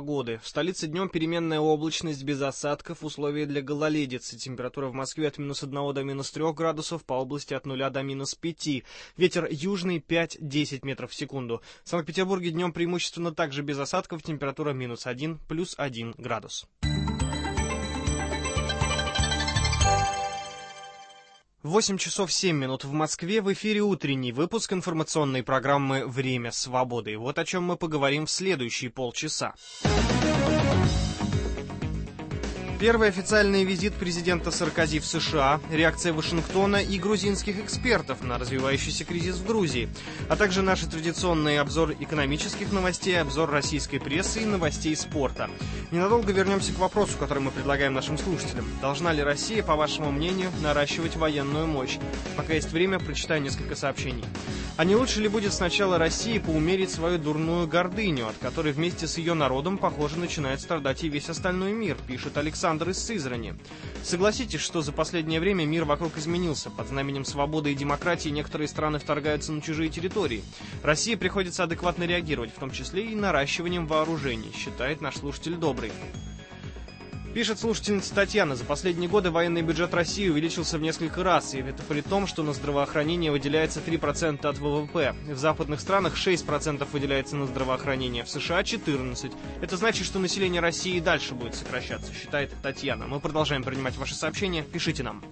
погоды. В столице днем переменная облачность без осадков, условия для гололедицы. Температура в Москве от -1 до -3 градусов, по области от 0 до -5. Ветер южный 5-10 метров в секунду. В Санкт-Петербурге днем преимущественно также без осадков, температура -1, +1 градус. 8 часов 7 минут в Москве. В эфире утренний выпуск информационной программы «Время свободы». Вот о чем мы поговорим в следующие полчаса. Первый официальный визит президента Саркози в США, реакция Вашингтона и грузинских экспертов на развивающийся кризис в Грузии, а также наш традиционный обзор экономических новостей, обзор российской прессы и новостей спорта. Ненадолго вернемся к вопросу, который мы предлагаем нашим слушателям. Должна ли Россия, по вашему мнению, наращивать военную мощь? Пока есть время, прочитаю несколько сообщений. А не лучше ли будет сначала России поумерить свою дурную гордыню, от которой вместе с ее народом, похоже, начинает страдать и весь остальной мир, пишет Александр из Сызрани. Согласитесь, что за последнее время мир вокруг изменился. Под знаменем свободы и демократии некоторые страны вторгаются на чужие территории. России приходится адекватно реагировать, в том числе и наращиванием вооружений, считает наш слушатель Добрый. Пишет слушательница Татьяна, за последние годы военный бюджет России увеличился в несколько раз, и это при том, что на здравоохранение выделяется 3% от ВВП. В западных странах 6% выделяется на здравоохранение, в США 14%. Это значит, что население России и дальше будет сокращаться, считает Татьяна. Мы продолжаем принимать ваши сообщения, пишите нам.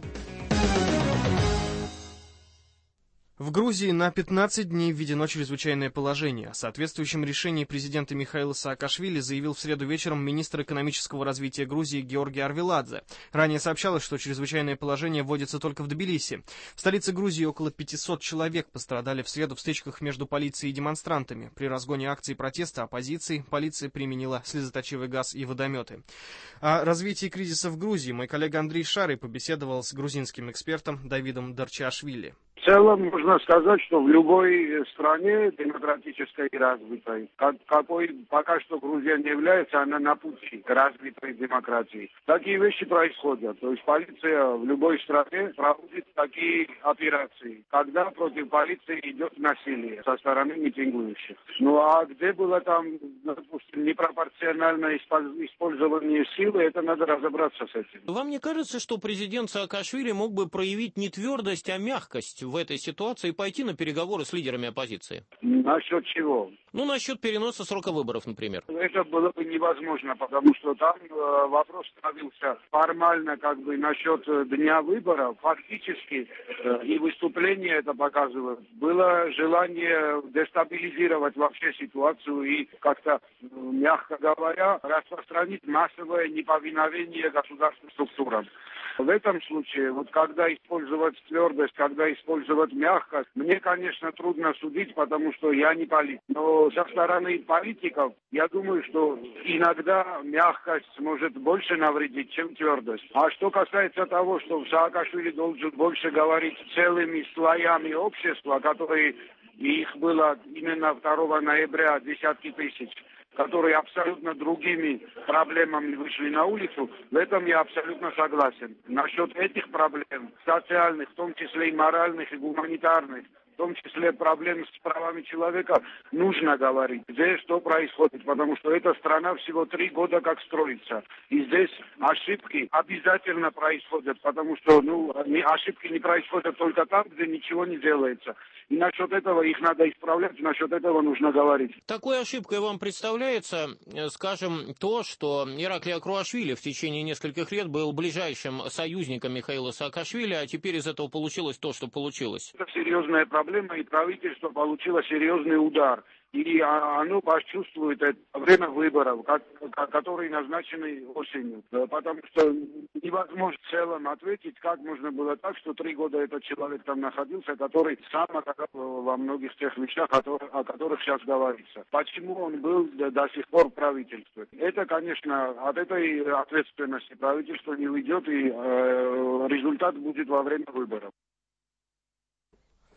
В Грузии на 15 дней введено чрезвычайное положение. О соответствующем решении президента Михаила Саакашвили заявил в среду вечером министр экономического развития Грузии Георгий Арвеладзе. Ранее сообщалось, что чрезвычайное положение вводится только в Тбилиси. В столице Грузии около 500 человек пострадали в среду в стычках между полицией и демонстрантами. При разгоне акций протеста оппозиции полиция применила слезоточивый газ и водометы. О развитии кризиса в Грузии мой коллега Андрей Шарый побеседовал с грузинским экспертом Давидом Дарчиашвили. В целом можно сказать, что в любой стране демократической и развитой, какой пока что Грузия не является, она на пути к развитой демократии. Такие вещи происходят. То есть полиция в любой стране проводит такие операции, когда против полиции идет насилие со стороны митингующих. Ну а где было там, допустим, непропорциональное использование силы, это надо разобраться с этим. Вам не кажется, что президент Саакашвили мог бы проявить не твердость, а мягкость в этой ситуации и пойти на переговоры с лидерами оппозиции? Насчет чего? Насчет переноса срока выборов, например. Это было бы невозможно, потому что там вопрос ставился формально насчет дня выборов. Фактически, и выступление это показывает, было желание дестабилизировать вообще ситуацию и как-то, мягко говоря, распространить массовое неповиновение государственным структурам. В этом случае, когда использовать твердость, когда использовать мягкость, мне, конечно, трудно судить, потому что я не политик. Но со стороны политиков, я думаю, что иногда мягкость может больше навредить, чем твердость. А что касается того, что Саакашвили должен больше говорить целыми слоями общества, которые, их было именно 2 ноября десятки тысяч, которые абсолютно другими проблемами вышли на улицу, в этом я абсолютно согласен. Насчет этих проблем, социальных, в том числе и моральных, и гуманитарных, в том числе проблем с правами человека, нужно говорить, где что происходит, потому что эта страна всего 3 года как строится. И здесь ошибки обязательно происходят, потому что ошибки не происходят только там, где ничего не делается. И насчет этого их надо исправлять, насчет этого нужно говорить. Такой ошибкой вам представляется, скажем, то, что Ираклий Акруашвили в течение нескольких лет был ближайшим союзником Михаила Саакашвили, а теперь из этого получилось то, что получилось? Это серьезная проблема, и правительство получило серьезный удар. И оно почувствует это во время выборов, которые назначены осенью. Потому что невозможно в целом ответить, как можно было так, что 3 года этот человек там находился, который сам оказался во многих тех вещах, о которых сейчас говорится. Почему он был до сих пор в правительстве? Это, конечно, от этой ответственности правительство не уйдет, и результат будет во время выборов.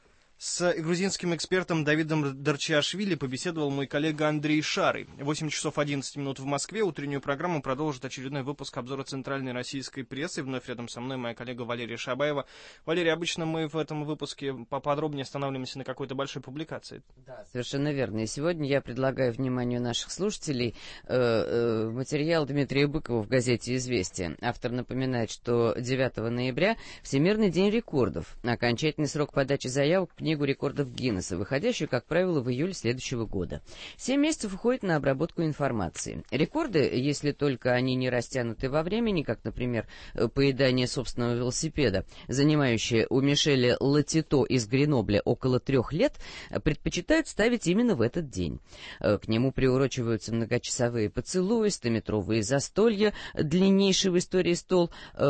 С грузинским экспертом Давидом Дарчиашвили побеседовал мой коллега Андрей Шарый. 8 часов 11 минут в Москве. Утреннюю программу продолжит очередной выпуск обзора центральной российской прессы. Вновь рядом со мной моя коллега Валерия Шабаева. Валерия, обычно мы в этом выпуске поподробнее останавливаемся на какой-то большой публикации. Да, совершенно верно. И сегодня я предлагаю вниманию наших слушателей материал Дмитрия Быкова в газете «Известия». Автор напоминает, что 9 ноября Всемирный день рекордов. Окончательный срок подачи заявок в Книгу рекордов Гиннесса, выходящую, как правило, в июле следующего года. 7 месяцев уходит на обработку информации. Рекорды, если только они не растянуты во времени, как, например, поедание собственного велосипеда, занимающее у Мишеля Латито из Гренобля около 3 лет, предпочитают ставить именно в этот день. К нему приурочиваются многочасовые поцелуи, 100-метровые застолья, длиннейший в истории стол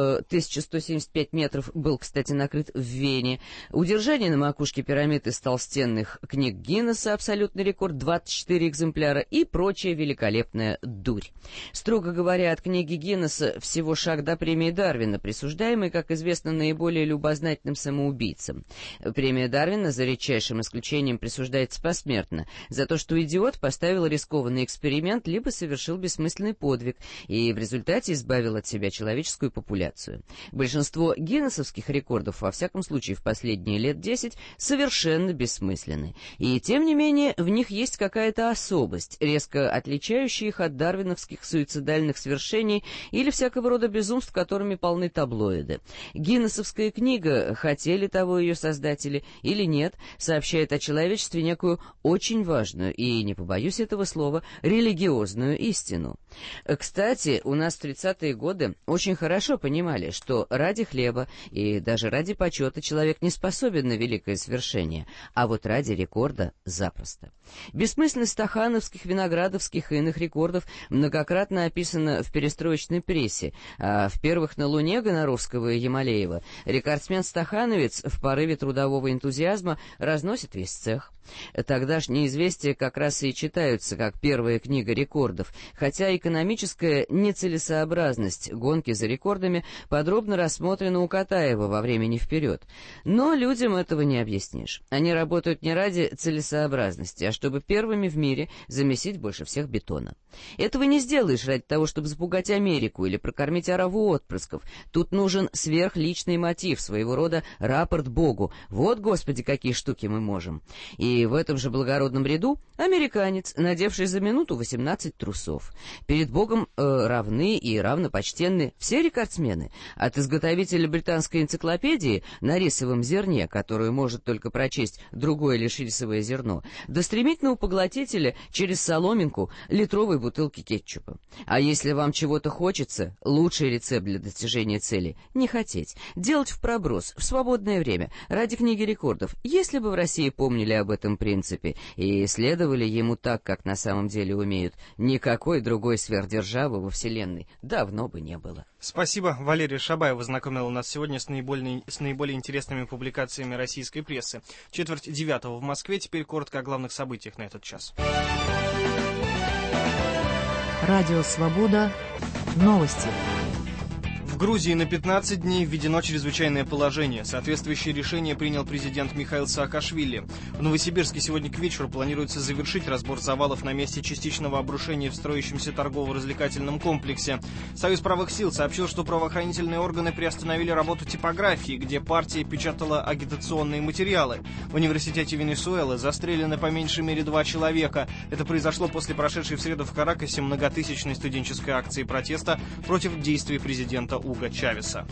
1175 метров был, кстати, накрыт в Вене, удержание на макушке пирамид из толстенных книг Гиннесса, абсолютный рекорд, 24 экземпляра и прочая великолепная дурь. Строго говоря, от книги Гиннесса всего шаг до премии Дарвина, присуждаемой, как известно, наиболее любознательным самоубийцам. Премия Дарвина, за редчайшим исключением, присуждается посмертно за то, что идиот поставил рискованный эксперимент либо совершил бессмысленный подвиг и в результате избавил от себя человеческую популяцию. Большинство гиннессовских рекордов, во всяком случае в последние лет 10, совершенно бессмысленны. И тем не менее в них есть какая-то особость, резко отличающая их от дарвиновских суицидальных свершений или всякого рода безумств, которыми полны таблоиды. Гиннессовская книга, хотели того ее создатели или нет, сообщает о человечестве некую очень важную и, не побоюсь этого слова, религиозную истину. Кстати, у нас в 30-е годы очень хорошо понимали, что ради хлеба и даже ради почета человек не способен на великое свершение, а вот ради рекорда запросто. Бессмысленность стахановских, виноградовских и иных рекордов многократно описана в перестроечной прессе, а в первых на Луне Гоноровского и Ямалеева рекордсмен-стахановец в порыве трудового энтузиазма разносит весь цех. Тогдашние известия как раз и читаются как первая книга рекордов, хотя экономическая нецелесообразность гонки за рекордами подробно рассмотрена у Катаева во «Времени вперед». Но людям этого не объяснишь. Они работают не ради целесообразности, а чтобы первыми в мире замесить больше всех бетона. Этого не сделаешь ради того, чтобы запугать Америку или прокормить ораву отпрысков. Тут нужен сверхличный мотив, своего рода рапорт Богу. Вот, Господи, какие штуки мы можем. И в этом же благородном ряду американец, надевший за минуту 18 трусов. Перед Богом равны и равнопочтенны все рекордсмены. От изготовителя британской энциклопедии на рисовом зерне, которую может только прочесть другое лишь рисовое зерно, до стремительного поглотителя через соломинку литровой бутылки кетчупа. А если вам чего-то хочется, лучший рецепт для достижения цели — не хотеть. Делать в проброс, в свободное время, ради книги рекордов, если бы в России помнили об этом принципе и следовали ему так, как на самом деле умеют, никакой другой сверхдержавы во Вселенной давно бы не было. Спасибо. Валерия Шабаева знакомила нас сегодня с наиболее интересными публикациями российской прессы. 8:45 в Москве. Теперь коротко о главных событиях на этот час. Радио «Свобода». Новости. В Грузии на 15 дней введено чрезвычайное положение. Соответствующее решение принял президент Михаил Саакашвили. В Новосибирске сегодня к вечеру планируется завершить разбор завалов на месте частичного обрушения в строящемся торгово-развлекательном комплексе. Союз правых сил сообщил, что правоохранительные органы приостановили работу типографии, где партия печатала агитационные материалы. В университете Венесуэлы застрелены по меньшей мере 2 человека. Это произошло после прошедшей в среду в Каракасе многотысячной студенческой акции протеста против действий президента Уго Чавеса.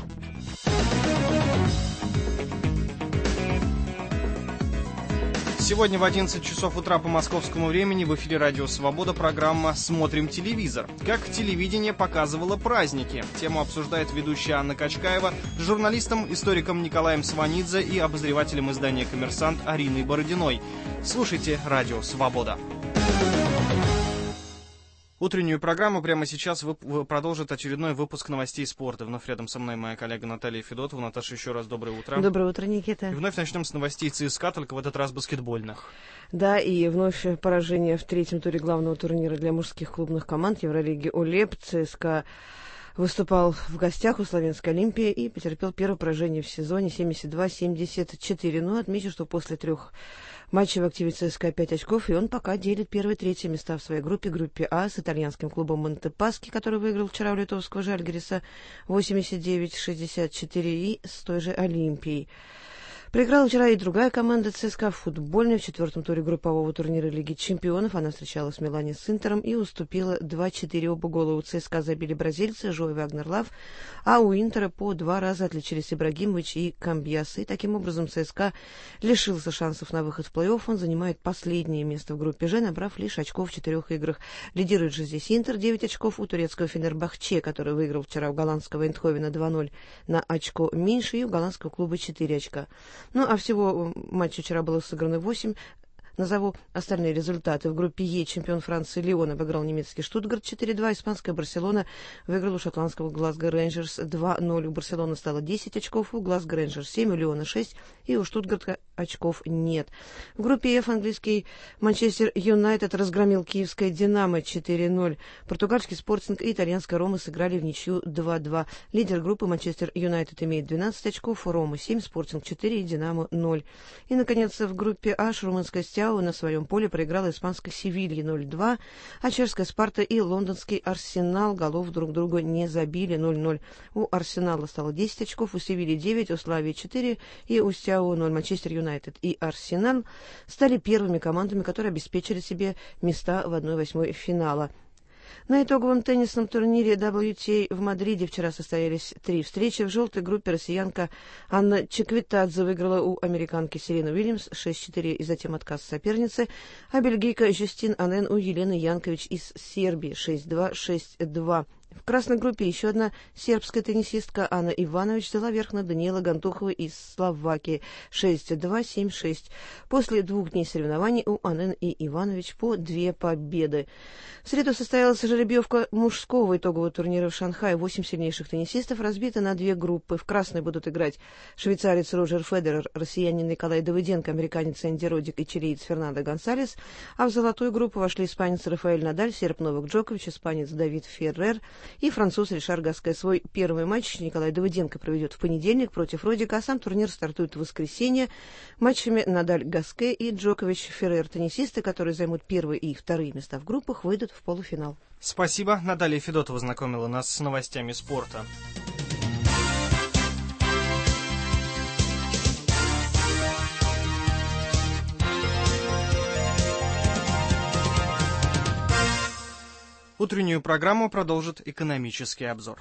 Сегодня в 11 часов утра по московскому времени в эфире «Радио Свобода» программа «Смотрим телевизор». Как телевидение показывало праздники. Тему обсуждает ведущая Анна Качкаева с журналистом, историком Николаем Сванидзе и обозревателем издания «Коммерсант» Ариной Бородиной. Слушайте «Радио Свобода». Утреннюю программу прямо сейчас продолжит очередной выпуск новостей спорта. Вновь рядом со мной моя коллега Наталья Федотова. Наташа, еще раз доброе утро. Доброе утро, Никита. И вновь начнем с новостей ЦСКА, только в этот раз баскетбольных. Да, и вновь поражение в третьем туре главного турнира для мужских клубных команд Евролиги ОЛЕП. ЦСКА выступал в гостях у Славянской Олимпии и потерпел первое поражение в сезоне 72-74. Но отмечу, что после 3 матчей в активе ЦСКА 5 очков, и он пока делит первые и третье места в своей группе А, с итальянским клубом Монтепаски, который выиграл вчера у литовского Жальгириса 89-64, и с той же Олимпией. Проиграла вчера и другая команда ЦСКА футбольная в 4-м туре группового турнира Лиги чемпионов. Она встречалась в Милане с Интером и уступила 2-4. Оба гола у ЦСКА забили бразильцы Жо и Вагнер-Лав, а у Интера по 2 раза отличились Ибрагимович и Камбьяс. И таким образом ЦСКА лишился шансов на выход в плей-офф. Он занимает последнее место в группе Ж, набрав лишь очков в 4 играх. Лидирует же здесь Интер, 9 очков, у турецкого Фенербахче, который выиграл вчера у голландского Эйндховена 2-0, на очко меньше, и у голландского клуба 4 очка. Ну, а всего матчей вчера было сыграно 8. Назову остальные результаты. В группе Е чемпион Франции Лион обыграл немецкий Штутгарт 4-2. Испанская Барселона выиграла у шотландского Глазго Рейнджерс 2-0. У Барселоны стало 10 очков, у Глазго Рейнджерс 7, у Лиона 6, и у Штутгарта очков нет. В группе Ф английский Манчестер Юнайтед разгромил киевское Динамо 4-0. Португальский Спортинг и итальянская Рома сыграли в ничью 2-2. Лидер группы Манчестер Юнайтед имеет 12 очков, Рома 7, Спортинг 4 и Динамо 0. И, наконец, в группе H румынская Стяу на своем поле проиграла испанской Севилье 0-2, а чешская Спарта и лондонский Арсенал голов друг друга не забили 0-0. У Арсенала стало 10 очков, у Севильи 9, у Славии 4 и у Стяу 0. Манчестер Юнайтед и Арсенал стали первыми командами, которые обеспечили себе места в 1/8 финала. На итоговом теннисном турнире WTA в Мадриде вчера состоялись 3 встречи. В желтой группе россиянка Анна Чеквитадзе выиграла у американки Серены Уильямс 6-4 и затем отказ соперницы, а бельгийка Жюстин Анен у Елены Янкович из Сербии 6-2, 6-2. В красной группе еще одна сербская теннисистка Анна Иванович взяла верх над Даниэлой Гантуховой из Словакии 6-2, 7-6. После 2 дней соревнований у Анен и Иванович по 2 победы. В среду состоялась жеребьевка мужского итогового турнира в Шанхае. 8 сильнейших теннисистов разбиты на 2 группы. В красной будут играть швейцарец Роджер Федерер, россиянин Николай Давыденко, американец Энди Роддик и чилиец Фернандо Гонсалес, а в золотую группу вошли испанец Рафаэль Надаль, серб Новак Джокович, испанец Давид Феррер и француз Ришар Гаскэ. Свой первый матч Николай Давыденко проведет в понедельник против Роддика, а сам турнир стартует в воскресенье матчами Надаль-Гаскэ и Джокович-Феррер. Теннисисты, которые займут 1 и 2 места в группах, выйдут в полуфинал. Спасибо. Наталья Федотова знакомила нас с новостями спорта. Утреннюю программу продолжит экономический обзор.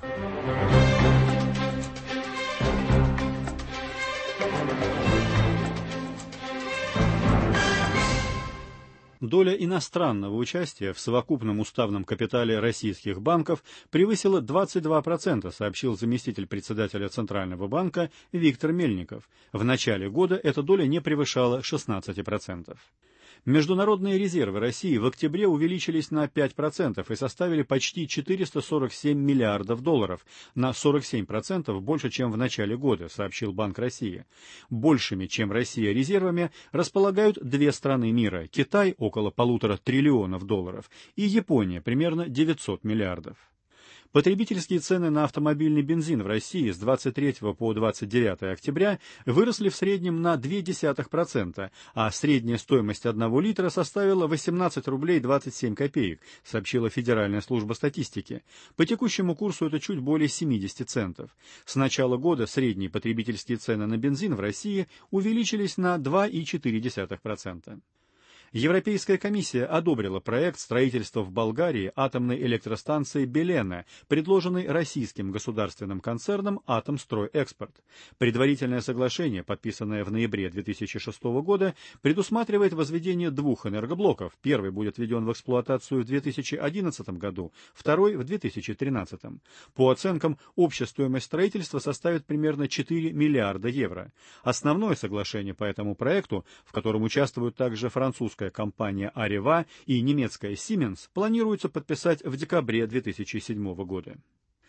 Доля иностранного участия в совокупном уставном капитале российских банков превысила 22%, сообщил заместитель председателя Центрального банка Виктор Мельников. В начале года эта доля не превышала 16%. Международные резервы России в октябре увеличились на 5% и составили почти 447 миллиардов долларов, на 47% больше, чем в начале года, сообщил Банк России. Большими, чем Россия, резервами располагают 2 страны мира – Китай около 1,5 триллионов долларов и Япония примерно 900 миллиардов. Потребительские цены на автомобильный бензин в России с 23 по 29 октября выросли в среднем на 0,2%, а средняя стоимость 1 литра составила 18 рублей 27 копеек, сообщила Федеральная служба статистики. По текущему курсу это чуть более 70 центов. С начала года средние потребительские цены на бензин в России увеличились на 2,4%. Европейская комиссия одобрила проект строительства в Болгарии атомной электростанции «Белена», предложенный российским государственным концерном «Атомстройэкспорт». Предварительное соглашение, подписанное в ноябре 2006 года, предусматривает возведение 2 энергоблоков. Первый будет введен в эксплуатацию в 2011 году, второй в 2013. По оценкам, общая стоимость строительства составит примерно 4 миллиарда евро. Основное соглашение по этому проекту, в котором участвуют также французская компания Areva и немецкая Siemens, планируется подписать в декабре 2007 года.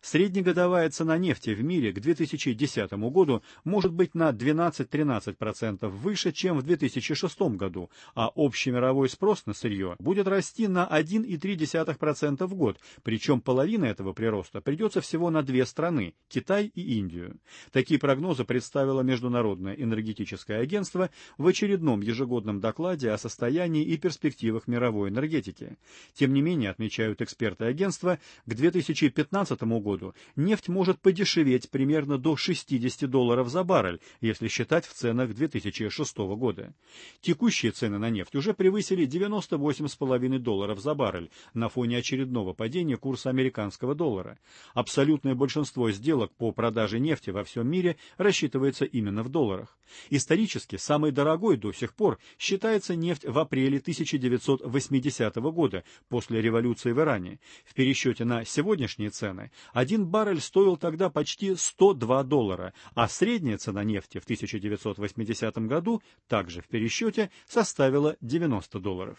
Среднегодовая цена нефти в мире к 2010 году может быть на 12-13% выше, чем в 2006 году, а общий мировой спрос на сырье будет расти на 1,3% в год, причем половина этого прироста придется всего на две страны – Китай и Индию. Такие прогнозы представило Международное энергетическое агентство в очередном ежегодном докладе о состоянии и перспективах мировой энергетики. Тем не менее, отмечают эксперты агентства, к 2015 году нефть может подешеветь примерно до $60 за баррель, если считать в ценах 2006 года. Текущие цены на нефть уже превысили $98,5 за баррель на фоне очередного падения курса американского доллара. Абсолютное большинство сделок по продаже нефти во всем мире рассчитывается именно в долларах. Исторически самой дорогой до сих пор считается нефть в апреле 1980 года, после революции в Иране. В пересчете на сегодняшние цены один баррель стоил тогда почти $102, а средняя цена нефти в 1980 году, также в пересчете, составила $90.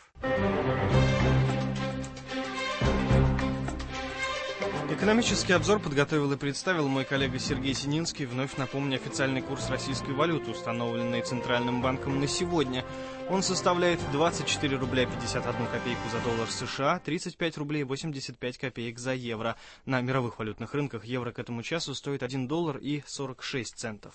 Экономический обзор подготовил и представил мой коллега Сергей Сининский. Вновь напомню официальный курс российской валюты, установленный Центральным банком на сегодня. Он составляет 24 рубля 51 копейку за доллар США, 35 рублей 85 копеек за евро. На мировых валютных рынках евро к этому часу стоит $1 и 46 центов.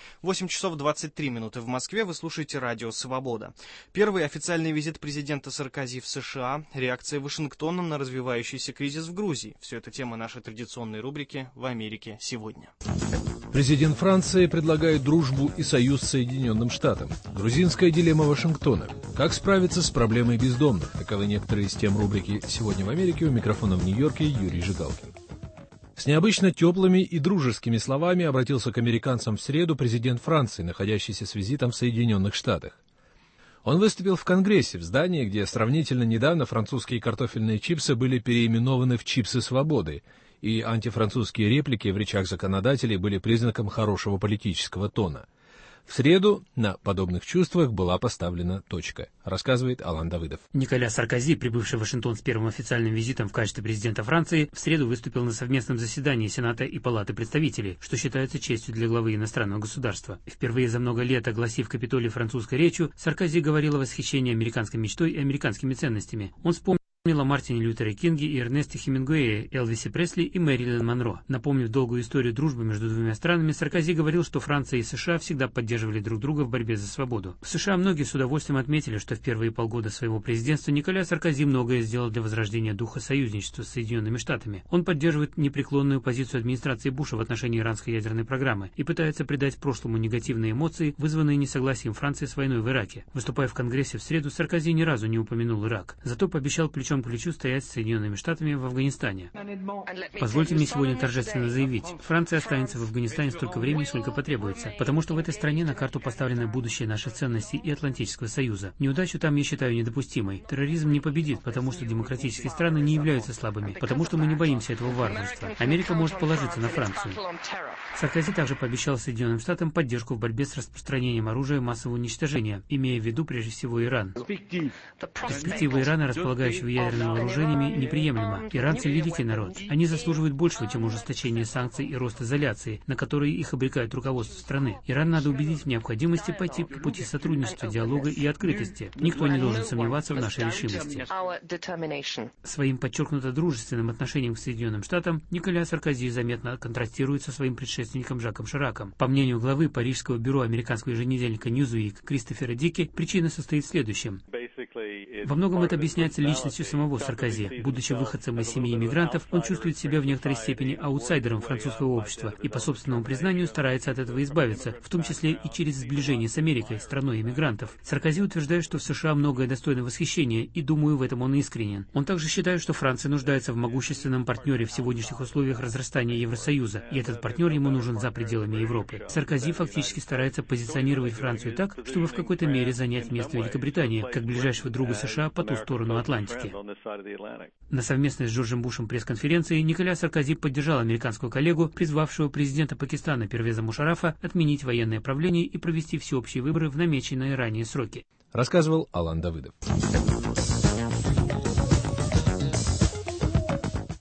8 часов 23 минуты в Москве. Вы слушаете радио «Свобода». Первый официальный визит президента Саркози в США, реакция Вашингтона на развивающийся кризис в Грузии. Все это тема нашей традиционной рубрики «В Америке сегодня». Президент Франции предлагает дружбу и союз с Соединенным Штатам. Грузинская дилемма Вашингтона. Как справиться с проблемой бездомных? Таковы некоторые из тем рубрики «Сегодня в Америке». У микрофона в Нью-Йорке Юрий Жигалкин. С необычно теплыми и дружескими словами обратился к американцам в среду президент Франции, находящийся с визитом в Соединенных Штатах. Он выступил в Конгрессе, в здании, где сравнительно недавно французские картофельные чипсы были переименованы в чипсы свободы, и антифранцузские реплики в речах законодателей были признаком хорошего политического тона. В среду на подобных чувствах была поставлена точка, рассказывает Алан Давыдов. Николя Саркози, прибывший в Вашингтон с первым официальным визитом в качестве президента Франции, в среду выступил на совместном заседании Сената и Палаты представителей, что считается честью для главы иностранного государства. Впервые за много лет, огласив Капитолий французской речью, Саркози говорил о восхищении американской мечтой и американскими ценностями. Он вспомнил о Мартине Лютере Кинге и Эрнесте Хемингуэе, Элвисе Пресли и Мэрилин Монро. Напомнив долгую историю дружбы между двумя странами, Саркози говорил, что Франция и США всегда поддерживали друг друга в борьбе за свободу. В США многие с удовольствием отметили, что в первые полгода своего президентства Николя Саркози многое сделал для возрождения духа союзничества с Соединенными Штатами. Он поддерживает непреклонную позицию администрации Буша в отношении иранской ядерной программы и пытается придать прошлому негативные эмоции, вызванные несогласием Франции с войной в Ираке. Выступая в Конгрессе в среду, Саркози ни разу не упомянул Ирак, зато пообещал плечом к плечу стоять с Соединенными Штатами в Афганистане. Позвольте мне сегодня торжественно заявить, Франция останется в Афганистане столько времени, сколько потребуется, потому что в этой стране на карту поставлено будущее наших ценностей и Атлантического союза. Неудачу там я считаю недопустимой. Терроризм не победит, потому что демократические страны не являются слабыми, потому что мы не боимся этого варварства. Америка может положиться на Францию. Саркози также пообещал Соединенным Штатам поддержку в борьбе с распространением оружия массового уничтожения, имея в виду прежде всего Иран. Перспектива Ирана, располагающего ядерными вооружениями, неприемлема. Иранцы – великий народ. Они заслуживают большего, чем ужесточение санкций и рост изоляции, на которые их обрекает руководство страны. Иран надо убедить в необходимости пойти по пути сотрудничества, диалога и открытости. Никто не должен сомневаться в нашей решимости. Своим подчеркнуто дружественным отношением к Соединенным Штатам Николя Саркози заметно контрастирует со своим предшественником Жаком Шираком. По мнению главы Парижского бюро американского еженедельника Newsweek Кристофера Дики, причина состоит в следующем. Во многом это объясняется личностью самого Саркози. Будучи выходцем из семьи иммигрантов, он чувствует себя в некоторой степени аутсайдером французского общества и, по собственному признанию, старается от этого избавиться, в том числе и через сближение с Америкой, страной иммигрантов. Саркози утверждает, что в США многое достойно восхищения, и, думаю, в этом он искренен. Он также считает, что Франция нуждается в могущественном партнере в сегодняшних условиях разрастания Евросоюза, и этот партнер ему нужен за пределами Европы. Саркози фактически старается позиционировать Францию так, чтобы в какой-то мере занять место Великобритании, как ближайшего друга США по ту сторону Атлантики. На совместной с Джорджем Бушем пресс-конференции Николя Саркози поддержал американского коллегу, призвавшего президента Пакистана Первеза Мушаррафа отменить военное правление и провести всеобщие выборы в намеченные ранее сроки. Рассказывал Алан Давыдов.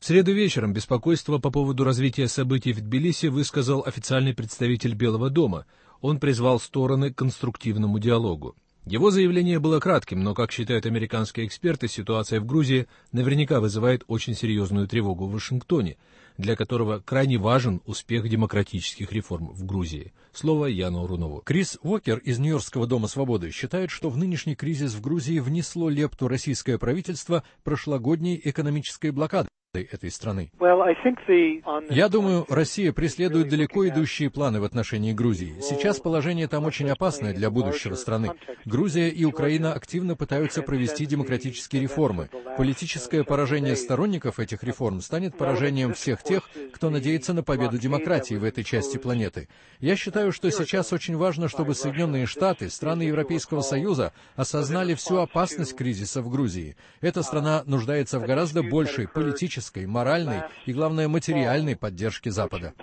В среду вечером беспокойство по поводу развития событий в Тбилиси высказал официальный представитель Белого дома. Он призвал стороны к конструктивному диалогу. Его заявление было кратким, но, как считают американские эксперты, ситуация в Грузии наверняка вызывает очень серьезную тревогу в Вашингтоне, для которого крайне важен успех демократических реформ в Грузии. Слово Яну Рунову. Крис Уокер из Нью-Йоркского дома свободы считает, что в нынешний кризис в Грузии внесло лепту российское правительство прошлогодней экономической блокады этой страны. Я думаю, Россия преследует далеко идущие планы в отношении Грузии. Сейчас положение там очень опасное для будущего страны. Грузия и Украина активно пытаются провести демократические реформы. Политическое поражение сторонников этих реформ станет поражением всех тех, кто надеется на победу демократии в этой части планеты. Я считаю, что сейчас очень важно, чтобы Соединенные Штаты, страны Европейского Союза осознали всю опасность кризиса в Грузии. Эта страна нуждается в гораздо большей политической, моральной и, главное, материальной поддержки Запада.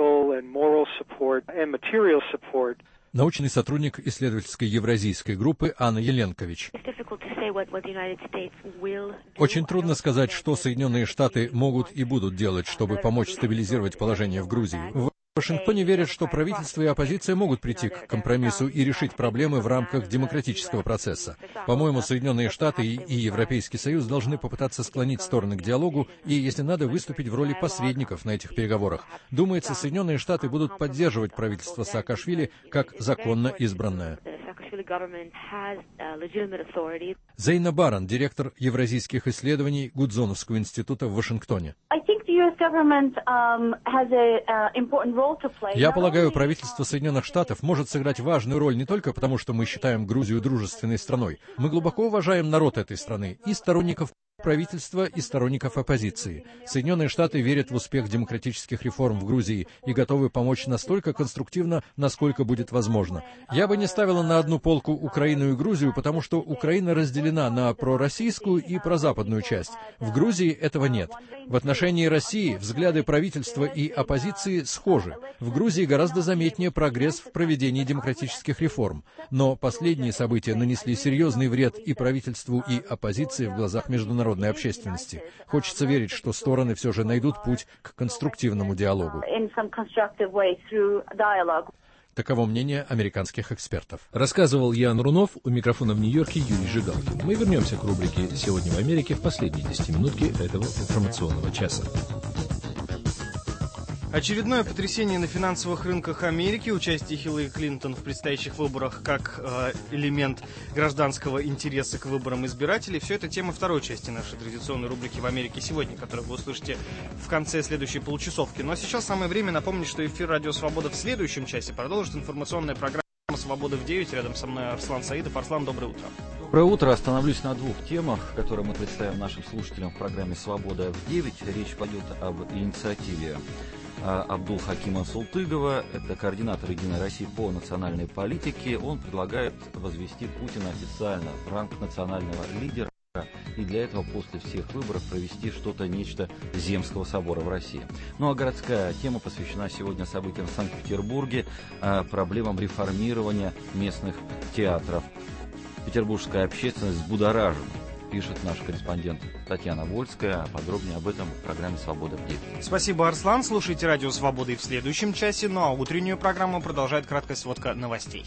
Научный сотрудник исследовательской евразийской группы Анна Еленкович. Очень трудно сказать, что Соединенные Штаты могут и будут делать, чтобы помочь стабилизировать положение в Грузии. В Вашингтоне верят, что правительство и оппозиция могут прийти к компромиссу и решить проблемы в рамках демократического процесса. По-моему, Соединенные Штаты и Европейский Союз должны попытаться склонить стороны к диалогу и, если надо, выступить в роли посредников на этих переговорах. Думается, Соединенные Штаты будут поддерживать правительство Саакашвили как законно избранное. Зейна Баран, директор евразийских исследований Гудзоновского института в Вашингтоне. Я полагаю, правительство Соединенных Штатов может сыграть важную роль не только потому, что мы считаем Грузию дружественной страной. Мы глубоко уважаем народ этой страны и сторонников правительства и сторонников оппозиции. Соединенные Штаты верят в успех демократических реформ в Грузии и готовы помочь настолько конструктивно, насколько будет возможно. Я бы не ставила на одну полку Украину и Грузию, потому что Украина разделена на пророссийскую и прозападную часть. В Грузии этого нет. В отношении России взгляды правительства и оппозиции схожи. В Грузии гораздо заметнее прогресс в проведении демократических реформ. Но последние события нанесли серьезный вред и правительству, и оппозиции в глазах международной общественности. Хочется верить, что стороны все же найдут путь к конструктивному диалогу. Таково мнение американских экспертов. Рассказывал Ян Рунов, у микрофона в Нью-Йорке Юрий Жигалкин. Мы вернемся к рубрике «Сегодня в Америке» в последней 10-минутке этого информационного часа. Очередное потрясение на финансовых рынках Америки, участие Хиллари Клинтон в предстоящих выборах как элемент гражданского интереса к выборам избирателей. Все это тема второй части нашей традиционной рубрики «В Америке сегодня», которую вы услышите в конце следующей получасовки. Ну а сейчас самое время напомнить, что эфир «Радио Свобода» в следующем часе продолжит информационная программа «Свобода в 9». Рядом со мной Арслан Саидов. Арслан, доброе утро. Доброе утро. Остановлюсь на двух темах, которые мы представим нашим слушателям в программе «Свобода в 9». Речь пойдет об инициативе Абдул-Хакима Султыгова, это координатор «Единой России» по национальной политике. Он предлагает возвести Путина официально в ранг национального лидера и для этого после всех выборов провести нечто Земского собора в России. Ну а городская тема посвящена сегодня событиям в Санкт-Петербурге, проблемам реформирования местных театров. Петербургская общественность взбудоражена, пишет наш корреспондент Татьяна Вольская. Подробнее об этом в программе «Свобода в 9». Спасибо, Арслан. Слушайте «Радио Свобода» и в следующем часе. Ну а утреннюю программу продолжает краткая сводка новостей.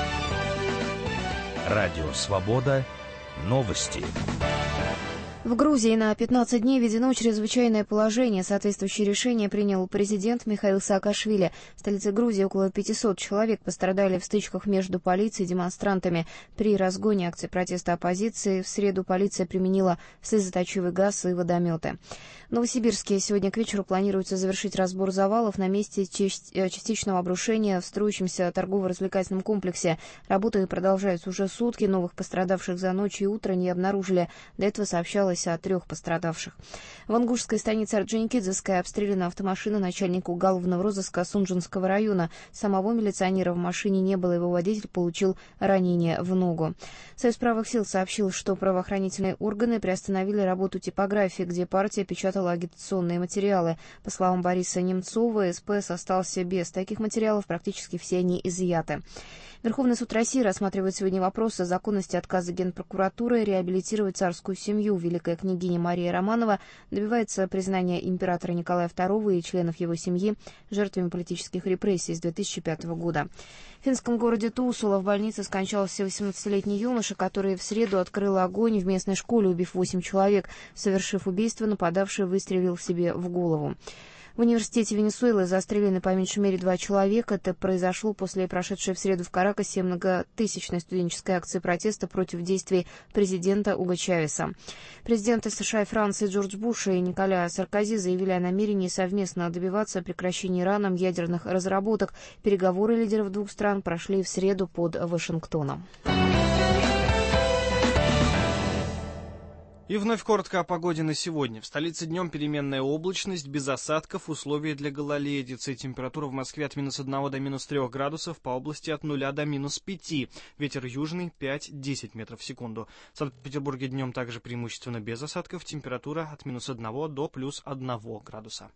Радио «Свобода». Новости. В Грузии на 15 дней введено чрезвычайное положение. Соответствующее решение принял президент Михаил Саакашвили. В столице Грузии около 500 человек пострадали в стычках между полицией и демонстрантами. При разгоне акций протеста оппозиции в среду полиция применила слезоточивый газ и водометы. В Новосибирске сегодня к вечеру планируется завершить разбор завалов на месте частичного обрушения в строящемся торгово-развлекательном комплексе. Работы продолжаются уже сутки. Новых пострадавших за ночь и утро не обнаружили. До этого сообщалось о 3 пострадавших. В Ингушской станице Орджоникидзевская обстреляна автомашина начальника уголовного розыска Сунжинского района. Самого милиционера в машине не было, его водитель получил ранение в ногу. Союз правых сил сообщил, что правоохранительные органы приостановили работу типографии, где партия печатала агитационные материалы. По словам Бориса Немцова, СПС остался без таких материалов, практически все они изъяты. Верховный суд России рассматривает сегодня вопрос о законности отказа Генпрокуратуры реабилитировать царскую семью в Великой великая княгиня Мария Романова добивается признания императора Николая II и членов его семьи жертвами политических репрессий с 2005 года. В финском городе Тусула в больнице скончался 18-летний юноша, который в среду открыл огонь в местной школе, убив 8 человек. Совершив убийство, нападавший выстрелил себе в голову. В университете Венесуэлы застрелены по меньшей мере 2 человека. Это произошло после прошедшей в среду в Каракасе многотысячной студенческой акции протеста против действий президента Уго Чавеса. Президенты США и Франции Джордж Буш и Николя Саркози заявили о намерении совместно добиваться прекращения Ираном ядерных разработок. Переговоры лидеров двух стран прошли в среду под Вашингтоном. И вновь коротко о погоде на сегодня. В столице днем переменная облачность, без осадков, условия для гололедицы. Температура в Москве от -1 до -3 градусов, по области от 0 до -5. Ветер южный 5-10 метров в секунду. В Санкт-Петербурге днем также преимущественно без осадков. Температура от -1 до +1 градуса.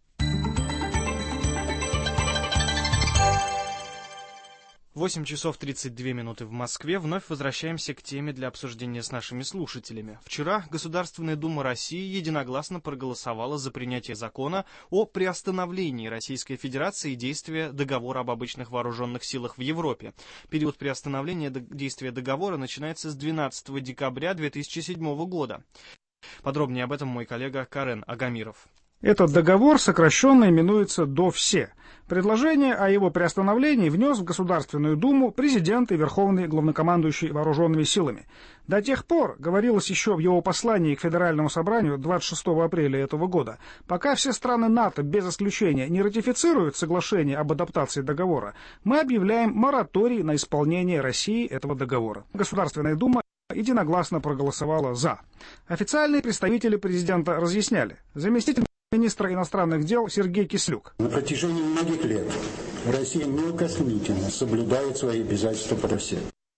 8 часов 32 минуты в Москве. Вновь возвращаемся к теме для обсуждения с нашими слушателями. Вчера Государственная Дума России единогласно проголосовала за принятие закона о приостановлении Российской Федерации действия договора об обычных вооруженных силах в Европе. Период приостановления действия договора начинается с 12 декабря 2007 года. Подробнее об этом мой коллега Карен Агамиров. Этот договор сокращенно именуется ДО-ВСЕ. Предложение о его приостановлении внес в Государственную Думу президент и Верховный главнокомандующий вооруженными силами. До тех пор, говорилось еще в его послании к Федеральному собранию 26 апреля этого года, пока все страны НАТО без исключения не ратифицируют соглашение об адаптации договора, мы объявляем мораторий на исполнение России этого договора. Государственная Дума единогласно проголосовала «за». Официальные представители президента разъясняли. Заместитель министра иностранных дел Сергей Кислюк. На протяжении многих лет Россия неукоснительно соблюдает свои обязательства по ДО-ВСЕ. В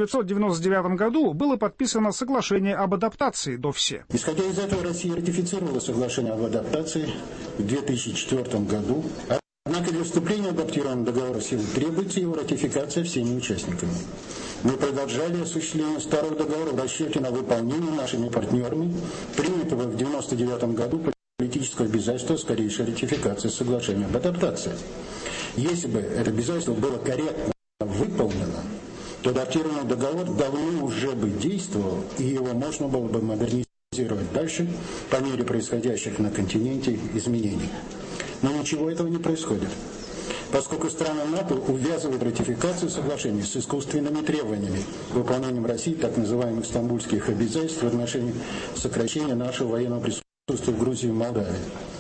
1999 году было подписано соглашение об адаптации ДО-ВСЕ. Исходя из этого, Россия ратифицировала соглашение об адаптации в 2004 году. Однако для вступления в адаптированный договор в силу требуется его ратификация всеми участниками. Мы продолжали осуществление старого договора в расчете на выполнение нашими партнерами, принятого в 1999 году политического обязательства скорейшей ратификации соглашения об адаптации. Если бы это обязательство было корректно выполнено, то адаптированный договор давно уже бы действовал, и его можно было бы модернизировать дальше по мере происходящих на континенте изменений. Но ничего этого не происходит, поскольку страны НАТО увязывают ратификацию соглашений с искусственными требованиями, выполнением России так называемых стамбульских обязательств в отношении сокращения нашего военного присутствия в Грузии и Молдавии.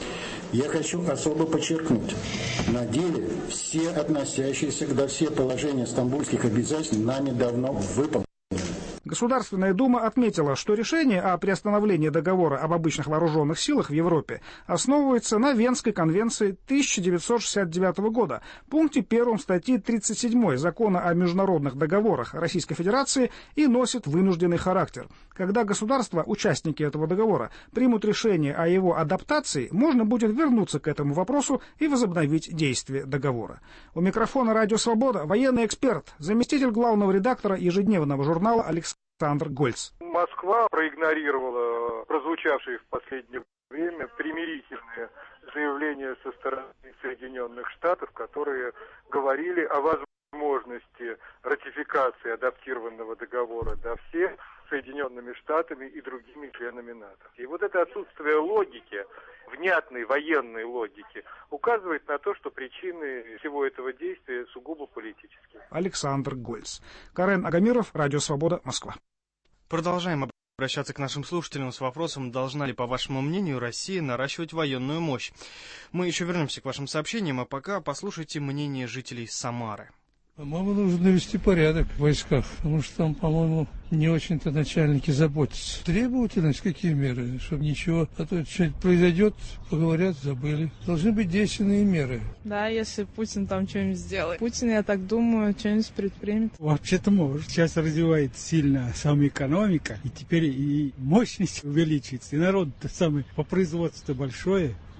Я хочу особо подчеркнуть, на деле все относящиеся к ДО-ВСЕ положения стамбульских обязательств нами давно выполнены. Государственная Дума отметила, что решение о приостановлении договора об обычных вооруженных силах в Европе основывается на Венской конвенции 1969 года, пункте 1 статьи 37 Закона о международных договорах Российской Федерации и носит вынужденный характер. Когда государства, участники этого договора, примут решение о его адаптации, можно будет вернуться к этому вопросу и возобновить действие договора. У микрофона «Радио Свобода» военный эксперт, заместитель главного редактора ежедневного журнала Александр Гольц. Москва проигнорировала прозвучавшие в последнее время примирительные заявления со стороны Соединенных Штатов, которые говорили о возможности ратификации адаптированного договора ДО-ВСЕ Соединенными Штатами и другими членами НАТО. И вот это отсутствие логики, внятной военной логики, указывает на то, что причины всего этого действия сугубо политические. Александр Гольц. Карен Агамиров, Радио Свобода, Москва. Продолжаем обращаться к нашим слушателям с вопросом, должна ли, по вашему мнению, Россия наращивать военную мощь. Мы еще вернемся к вашим сообщениям, а пока послушайте мнение жителей Самары. По-моему, нужно навести порядок в войсках, потому что там, по-моему, не очень-то начальники заботятся. Требовательность, какие меры, чтобы ничего, а то что-нибудь произойдет, поговорят, забыли. Должны быть действенные меры. Да, если Путин там что-нибудь сделает. Путин, я так думаю, что-нибудь предпримет. Вообще-то может. Сейчас развивает сильно сама экономика, и теперь и мощность увеличится, и народ-то самый по производству большое.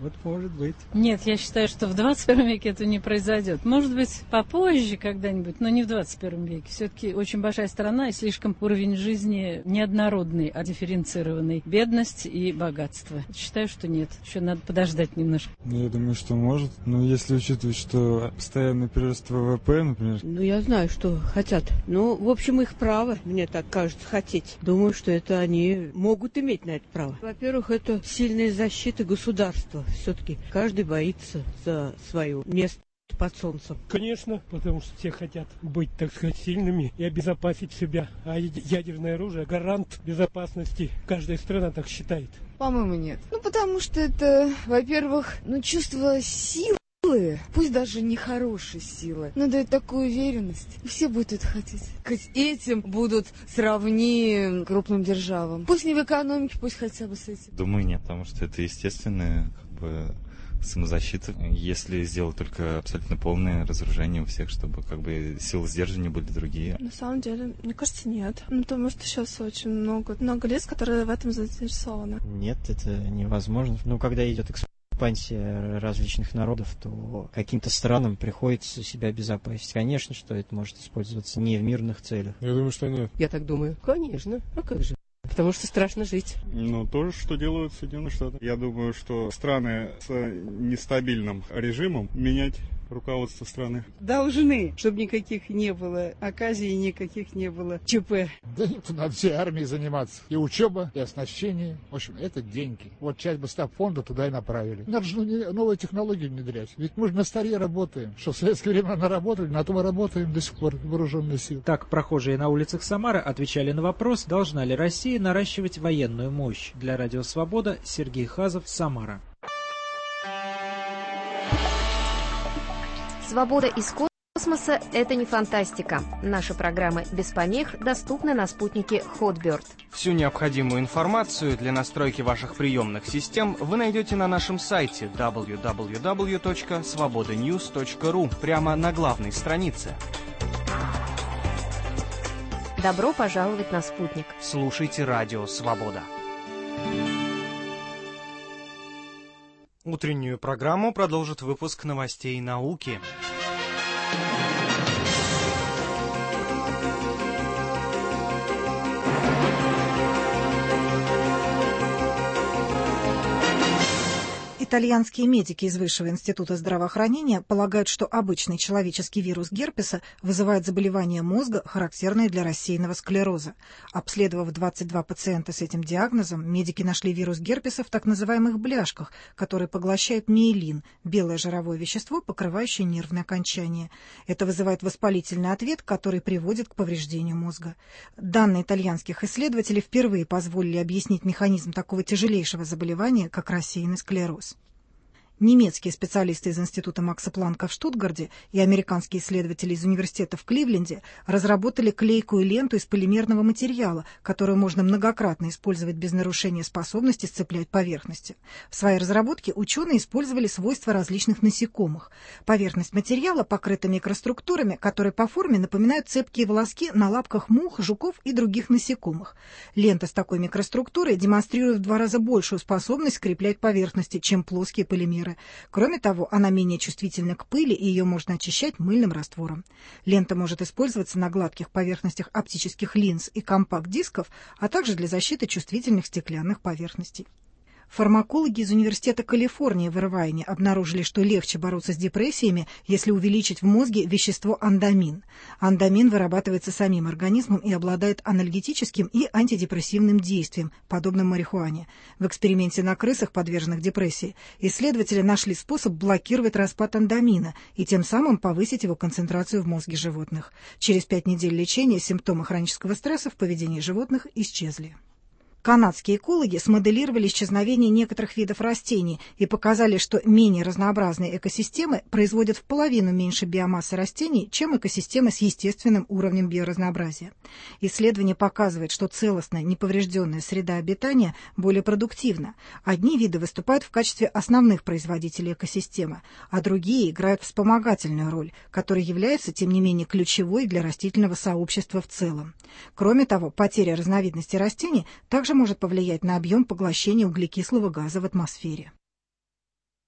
Вот может быть. Нет, я считаю, что в 21 веке это не произойдет. Может быть, попозже когда-нибудь, но не в 21 веке. Все-таки очень большая страна и слишком уровень жизни неоднородный, а дифференцированный. Бедность и богатство. Считаю, что нет. Еще надо подождать немножко. Я думаю, что может. Но если учитывать, что постоянный прирост ВВП, например... Я знаю, что хотят. В общем, их право, мне так кажется, хотеть. Думаю, что это они могут иметь на это право. Во-первых, это сильная защита государства. Все-таки каждый боится за свое место под солнцем. Конечно, потому что все хотят быть, так сказать, сильными и обезопасить себя. А ядерное оружие — гарант безопасности. Каждая страна так считает. По-моему, нет. Потому что это, во-первых, чувство силы. Пусть даже не хорошей силы, но дает такую уверенность. Все будут это хотеть. Этим будут сравни крупным державам. Пусть не в экономике, пусть хотя бы с этим. Думаю, нет, потому что это естественная самозащита. Если сделать только абсолютно полное разоружение у всех, чтобы силы сдерживания были другие. На самом деле, мне кажется, нет. Потому что сейчас очень много лиц, которые в этом заинтересованы. Нет, это невозможно. Когда идет экспансия различных народов, то каким-то странам приходится себя обезопасить. Конечно, что это может использоваться не в мирных целях. Я думаю, что нет. Я так думаю. Конечно. А как же? Потому что страшно жить. То же, что делают Соединенные Штаты. Я думаю, что страны с нестабильным режимом менять руководство страны. Должны, чтобы никаких не было оказий, никаких не было ЧП. Да нет, надо всей армией заниматься. И учеба, и оснащение. В общем, это деньги. Часть Госфонда туда и направили. Надо же новые технологии внедрять. Ведь мы же на старе работаем. Что в советское время наработали, на том и работаем до сих пор, вооруженные силы. Так прохожие на улицах Самары отвечали на вопрос, должна ли Россия наращивать военную мощь. Для Радио Свобода Сергей Хазов, Самара. Свобода из космоса – это не фантастика. Наши программы без помех доступны на спутнике Hotbird. Всю необходимую информацию для настройки ваших приемных систем вы найдете на нашем сайте www.svobodanews.ru прямо на главной странице. Добро пожаловать на спутник. Слушайте Радио Свобода. Утреннюю программу продолжит выпуск новостей науки. Итальянские медики из Высшего института здравоохранения полагают, что обычный человеческий вирус герпеса вызывает заболевание мозга, характерное для рассеянного склероза. Обследовав 22 пациента с этим диагнозом, медики нашли вирус герпеса в так называемых бляшках, которые поглощают миелин, белое жировое вещество, покрывающее нервные окончания. Это вызывает воспалительный ответ, который приводит к повреждению мозга. Данные итальянских исследователей впервые позволили объяснить механизм такого тяжелейшего заболевания, как рассеянный склероз. Немецкие специалисты из Института Макса Планка в Штутгарте и американские исследователи из университета в Кливленде разработали клейкую ленту из полимерного материала, которую можно многократно использовать без нарушения способности сцеплять поверхности. В своей разработке ученые использовали свойства различных насекомых. Поверхность материала покрыта микроструктурами, которые по форме напоминают цепкие волоски на лапках мух, жуков и других насекомых. Лента с такой микроструктурой демонстрирует в 2 раза большую способность скреплять поверхности, чем плоские полимеры. Кроме того, она менее чувствительна к пыли, и ее можно очищать мыльным раствором. Лента может использоваться на гладких поверхностях оптических линз и компакт-дисков, а также для защиты чувствительных стеклянных поверхностей. Фармакологи из Университета Калифорнии в Ирвайне обнаружили, что легче бороться с депрессиями, если увеличить в мозге вещество андамин. Андамин вырабатывается самим организмом и обладает анальгетическим и антидепрессивным действием, подобным марихуане. В эксперименте на крысах, подверженных депрессии, исследователи нашли способ блокировать распад андамина и тем самым повысить его концентрацию в мозге животных. Через 5 недель лечения симптомы хронического стресса в поведении животных исчезли. Канадские экологи смоделировали исчезновение некоторых видов растений и показали, что менее разнообразные экосистемы производят в половину меньше биомассы растений, чем экосистемы с естественным уровнем биоразнообразия. Исследование показывает, что целостная, неповрежденная среда обитания более продуктивна. Одни виды выступают в качестве основных производителей экосистемы, а другие играют вспомогательную роль, которая является, тем не менее, ключевой для растительного сообщества в целом. Кроме того, потеря разновидности растений также может повлиять на объем поглощения углекислого газа в атмосфере.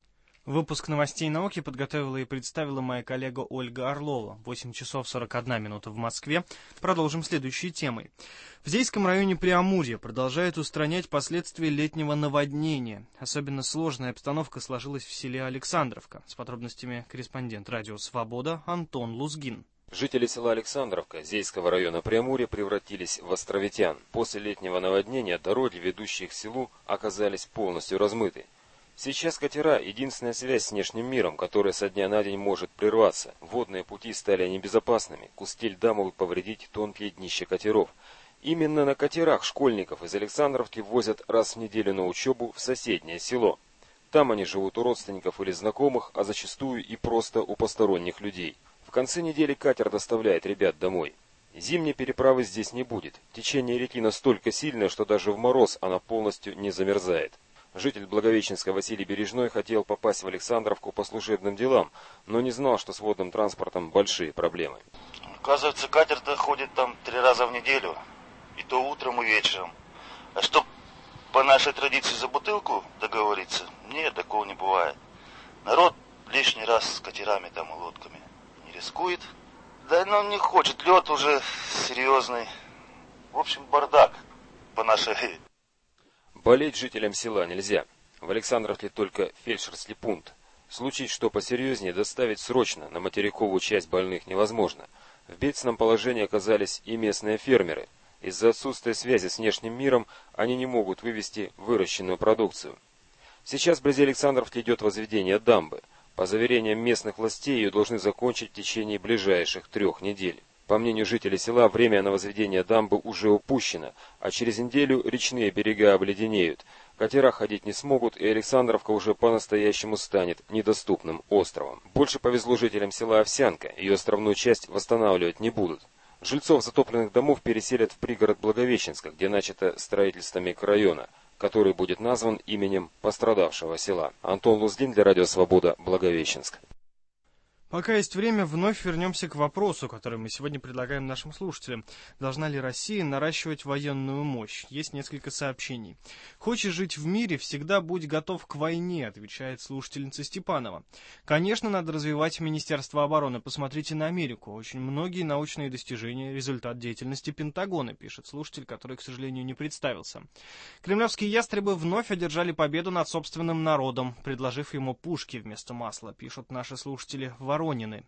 Выпуск новостей науки подготовила и представила моя коллега Ольга Орлова. 8 часов 41 минута в Москве. Продолжим следующей темой. В Зейском районе Преамурья продолжают устранять последствия летнего наводнения. Особенно сложная обстановка сложилась в селе Александровка. С подробностями корреспондент радио «Свобода» Антон Лузгин. Жители села Александровка Зейского района Преамурья превратились в островитян. После летнего наводнения дороги, ведущие к селу, оказались полностью размыты. Сейчас катера — единственная связь с внешним миром, которая со дня на день может прерваться. Водные пути стали небезопасными, куски льда могут повредить тонкие днища катеров. Именно на катерах школьников из Александровки возят раз в неделю на учебу в соседнее село. Там они живут у родственников или знакомых, а зачастую и просто у посторонних людей. В конце недели катер доставляет ребят домой. Зимней переправы здесь не будет. Течение реки настолько сильное, что даже в мороз она полностью не замерзает. Житель Благовещенска Василий Бережной хотел попасть в Александровку по служебным делам, но не знал, что с водным транспортом большие проблемы. Оказывается, катер-то ходит там 3 раза в неделю, и то утром и вечером. А чтоб по нашей традиции за бутылку договориться, нет, такого не бывает. Народ лишний раз с катерами там и лодками не рискует. Да, но не хочет, лед уже серьезный. В общем, бардак по нашей... Болеть жителям села нельзя. В Александровке только фельдшерский пункт. Случись что посерьезнее, доставить срочно на материковую часть больных невозможно. В бедственном положении оказались и местные фермеры. Из-за отсутствия связи с внешним миром они не могут вывести выращенную продукцию. Сейчас вблизи Александровки идет возведение дамбы. По заверениям местных властей, ее должны закончить в течение ближайших 3 недель. По мнению жителей села, время на возведение дамбы уже упущено, а через неделю речные берега обледенеют, катера ходить не смогут, и Александровка уже по-настоящему станет недоступным островом. Больше повезло жителям села Овсянка, ее островную часть восстанавливать не будут. Жильцов затопленных домов переселят в пригород Благовещенска, где начато строительство микрорайона, который будет назван именем пострадавшего села. Антон Лузгин для радио «Свобода», Благовещенск. Пока есть время, вновь вернемся к вопросу, который мы сегодня предлагаем нашим слушателям. Должна ли Россия наращивать военную мощь? Есть несколько сообщений. «Хочешь жить в мире, всегда будь готов к войне», отвечает слушательница Степанова. «Конечно, надо развивать Министерство обороны. Посмотрите на Америку. Очень многие научные достижения — результат деятельности Пентагона», пишет слушатель, который, к сожалению, не представился. «Кремлевские ястребы вновь одержали победу над собственным народом, предложив ему пушки вместо масла», пишут наши слушатели Воронины.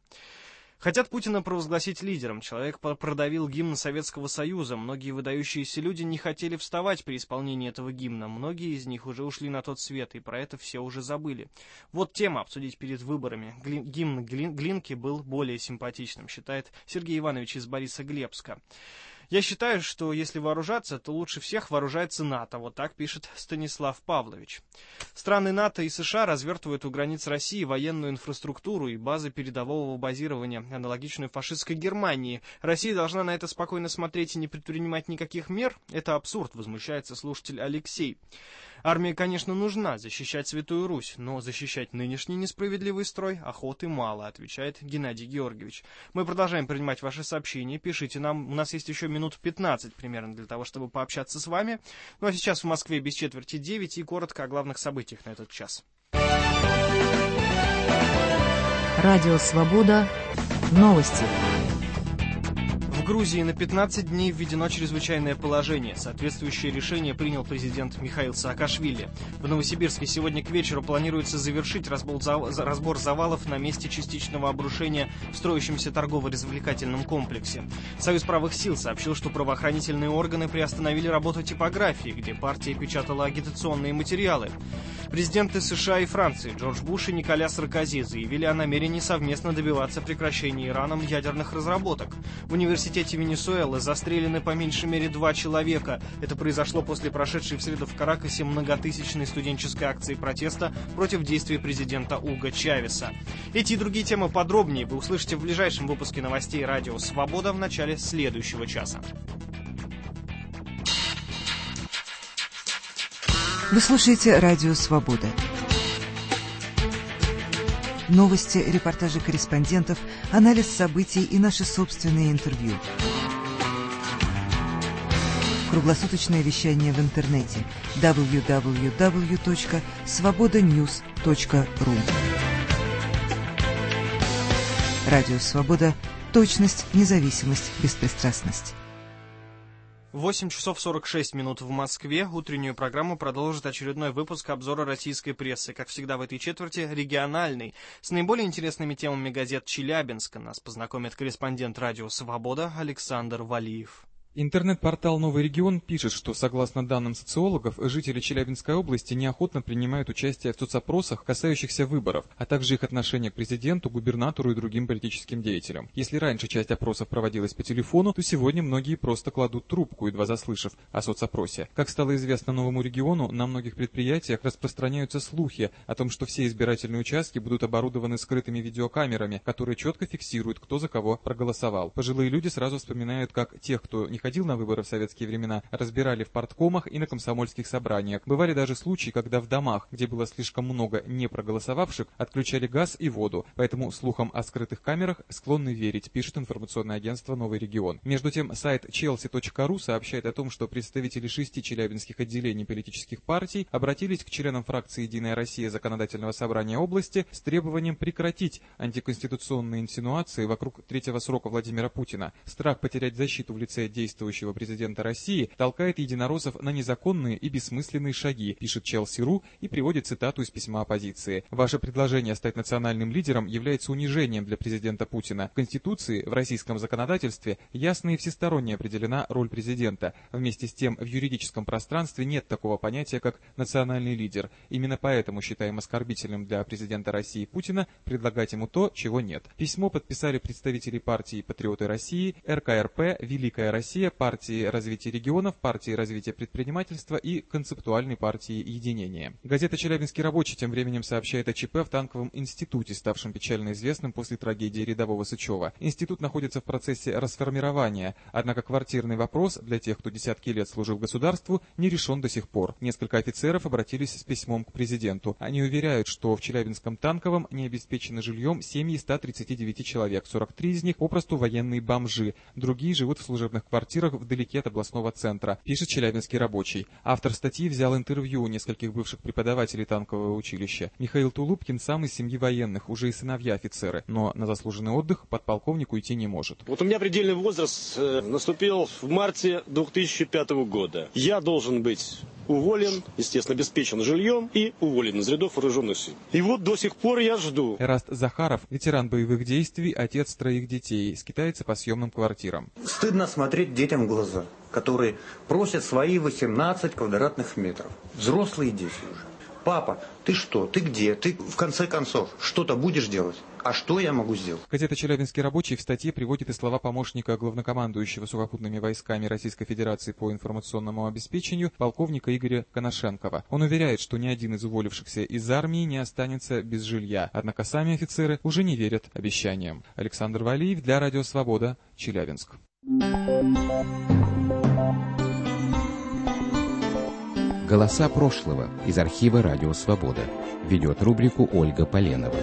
Хотят Путина провозгласить лидером. Человек продавил гимн Советского Союза. Многие выдающиеся люди не хотели вставать при исполнении этого гимна. Многие из них уже ушли на тот свет, и про это все уже забыли. Вот тема обсудить перед выборами. Гимн Глинки был более симпатичным, считает Сергей Иванович из Борисоглебска. «Я считаю, что если вооружаться, то лучше всех вооружается НАТО», вот так пишет Станислав Павлович. Страны НАТО и США развертывают у границ России военную инфраструктуру и базы передового базирования, аналогичную фашистской Германии. Россия должна на это спокойно смотреть и не предпринимать никаких мер? Это абсурд, возмущается слушатель Алексей. Армия, конечно, нужна, защищать Святую Русь, но защищать нынешний несправедливый строй охоты мало, отвечает Геннадий Георгиевич. Мы продолжаем принимать ваши сообщения, пишите нам, у нас есть еще минут 15 примерно для того, чтобы пообщаться с вами. Ну а сейчас в Москве без 8:45 и коротко о главных событиях на этот час. Радио «Свобода». Новости. В Грузии на 15 дней введено чрезвычайное положение. Соответствующее решение принял президент Михаил Саакашвили. В Новосибирске сегодня к вечеру планируется завершить разбор завалов на месте частичного обрушения в строящемся торгово-развлекательном комплексе. Союз правых сил сообщил, что правоохранительные органы приостановили работу типографии, где партия печатала агитационные материалы. Президенты США и Франции Джордж Буш и Николя Саркози заявили о намерении совместно добиваться прекращения Ираном ядерных разработок. В университете Венесуэлы застрелены по меньшей мере 2 человека. Это произошло после прошедшей в среду в Каракасе многотысячной студенческой акции протеста против действий президента Уго Чавеса. Эти и другие темы подробнее вы услышите в ближайшем выпуске новостей радио «Свобода» в начале следующего часа. Вы слушаете радио «Свобода». Новости, репортажи корреспондентов, анализ событий и наши собственные интервью. Круглосуточное вещание в интернете www.svobodanews.ru Радио «Свобода». Точность, независимость, беспристрастность. 8 часов 46 минут в Москве. Утреннюю программу продолжит очередной выпуск обзора российской прессы. Как всегда в этой четверти, региональный. С наиболее интересными темами газет Челябинска нас познакомит корреспондент радио «Свобода» Александр Валиев. Интернет-портал «Новый регион» пишет, что, согласно данным социологов, жители Челябинской области неохотно принимают участие в соцопросах, касающихся выборов, а также их отношения к президенту, губернатору и другим политическим деятелям. Если раньше часть опросов проводилась по телефону, то сегодня многие просто кладут трубку, едва заслышав о соцопросе. Как стало известно «Новому региону», на многих предприятиях распространяются слухи о том, что все избирательные участки будут оборудованы скрытыми видеокамерами, которые четко фиксируют, кто за кого проголосовал. Пожилые люди сразу вспоминают, как тех, кто не ходил на выборы в советские времена, разбирали в парткомах и на комсомольских собраниях. Бывали даже случаи, когда в домах, где было слишком много не проголосовавших, отключали газ и воду. Поэтому слухам о скрытых камерах склонны верить, пишет информационное агентство «Новый регион». Между тем, сайт chelsea.ru сообщает о том, что представители 6 челябинских отделений политических партий обратились к членам фракции «Единая Россия» Законодательного собрания области с требованием прекратить антиконституционные инсинуации вокруг третьего срока Владимира Путина. Страх потерять защиту в лице действующего президента России толкает единороссов на незаконные и бессмысленные шаги, пишет Chelsea.ru и приводит цитату из письма оппозиции. Ваше предложение стать национальным лидером является унижением для президента Путина. В Конституции, в российском законодательстве ясно и всесторонне определена роль президента. Вместе с тем, в юридическом пространстве нет такого понятия, как национальный лидер. Именно поэтому считаем оскорбительным для президента России Путина предлагать ему то, чего нет. Письмо подписали представители партии «Патриоты России», РКРП, «Великая Россия», партии развития регионов, партии развития предпринимательства и концептуальной партии единения. Газета «Челябинский рабочий» тем временем сообщает о ЧП в танковом институте, ставшем печально известным после трагедии рядового Сычева. Институт находится в процессе расформирования, однако квартирный вопрос для тех, кто десятки лет служил государству, не решен до сих пор. Несколько офицеров обратились с письмом к президенту. Они уверяют, что в Челябинском танковом не обеспечены жильем семьи 139 человек, 43 из них попросту военные бомжи, другие живут в служебных квартирах вдалеке от областного центра, пишет «Челябинский рабочий». Автор статьи взял интервью у нескольких бывших преподавателей танкового училища. Михаил Тулупкин сам из семьи военных, уже и сыновья офицеры, но на заслуженный отдых подполковник уйти не может. Вот у меня предельный возраст наступил в марте 2005 года. Я должен быть уволен, естественно, обеспечен жильем и уволен из рядов вооруженных сил. И вот до сих пор я жду. Эраст Захаров, ветеран боевых действий, отец 3 детей, скитается по съемным квартирам. Стыдно смотреть детям в глаза, которые просят свои 18 квадратных метров. Взрослые дети уже. Папа, ты что? Ты где? Ты, в конце концов, что-то будешь делать? А что я могу сделать? Газета «Челябинский рабочий» в статье приводит и слова помощника главнокомандующего сухопутными войсками Российской Федерации по информационному обеспечению полковника Игоря Коношенкова. Он уверяет, что ни один из уволившихся из армии не останется без жилья. Однако сами офицеры уже не верят обещаниям. Александр Валиев для Радио Свобода, Челябинск. Голоса прошлого из архива «Радио Свобода». Ведет рубрику Ольга Поленова.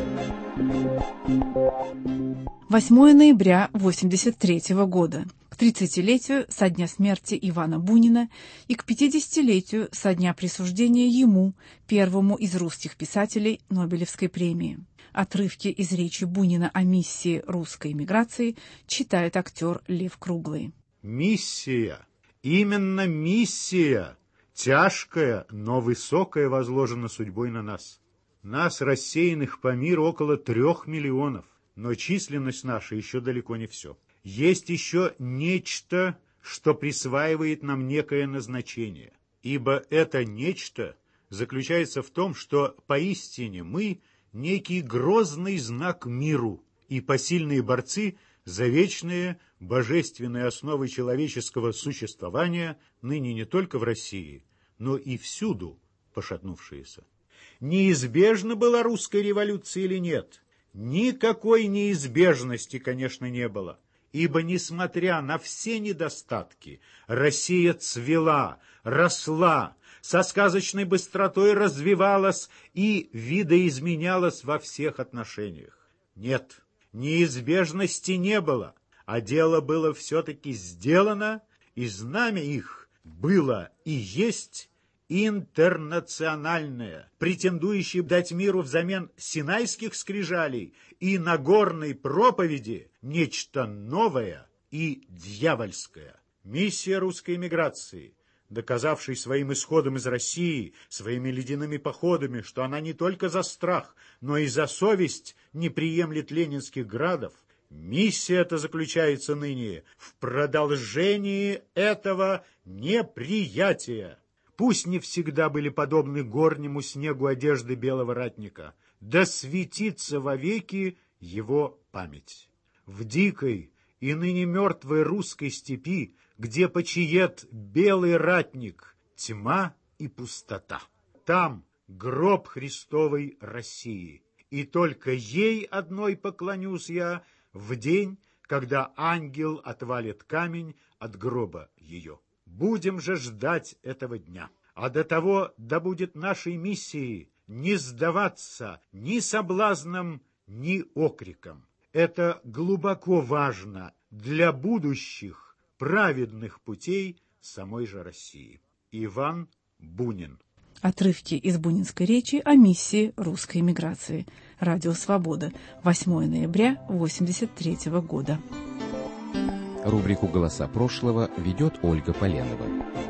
8 ноября 1983 года. К 30-летию со дня смерти Ивана Бунина и к 50-летию со дня присуждения ему, первому из русских писателей, Нобелевской премии. Отрывки из речи Бунина о миссии русской эмиграции читает актер Лев Круглый. Миссия, именно миссия, тяжкая, но высокая возложена судьбой на нас. Нас, рассеянных по миру, около 3 миллионов, но численность наша еще далеко не все. Есть еще нечто, что присваивает нам некое назначение, ибо это нечто заключается в том, что поистине мы некий грозный знак миру и посильные борцы за вечные божественные основы человеческого существования, ныне не только в России, но и всюду пошатнувшиеся. Неизбежна была русская революция или нет? Никакой неизбежности, конечно, не было, ибо, несмотря на все недостатки, Россия цвела, росла, со сказочной быстротой развивалась и видоизменялась во всех отношениях. Нет, неизбежности не было, а дело было все-таки сделано, и знамя их было и есть интернациональное, претендующее дать миру взамен синайских скрижалей и Нагорной проповеди нечто новое и дьявольское. Миссия русской эмиграции, доказавшей своим исходом из России, своими ледяными походами, что она не только за страх, но и за совесть не приемлет ленинских градов, миссия эта заключается ныне в продолжении этого неприятия. Пусть не всегда были подобны горнему снегу одежды белого ратника, да светится вовеки его память. В дикой и ныне мертвой русской степи, где почиет белый ратник, тьма и пустота. Там гроб Христовой России, и только ей одной поклонюсь я в день, когда ангел отвалит камень от гроба ее. Будем же ждать этого дня. А до того да будет нашей миссией не сдаваться ни соблазнам, ни окрикам. Это глубоко важно для будущих праведных путей самой же России. Иван Бунин. Отрывки из бунинской речи о миссии русской эмиграции. Радио «Свобода». 8 ноября 1983 года. Рубрику «Голоса прошлого» ведет Ольга Поленова.